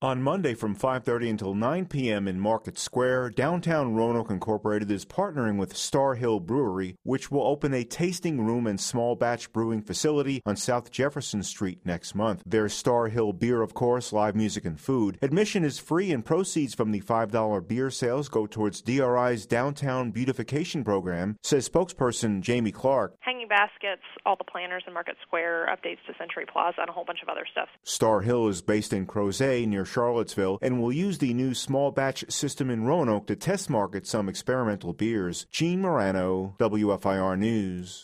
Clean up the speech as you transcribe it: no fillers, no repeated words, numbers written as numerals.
On Monday from 5:30 until 9 p.m. in Market Square, Downtown Roanoke Incorporated is partnering with Star Hill Brewery, which will open a tasting room and small batch brewing facility on South Jefferson Street next month. There's Star Hill beer, of course, live music and food. Admission is free and proceeds from the $5 beer sales go towards DRI's Downtown Beautification Program, says spokesperson Jamie Clark. Hanging baskets, all the planners in Market Square, updates to Century Plaza, and a whole bunch of other stuff. Star Hill is based in Crozet near Charlottesville and will use the new small batch system in Roanoke to test market some experimental beers. Gene Morano, WFIR News.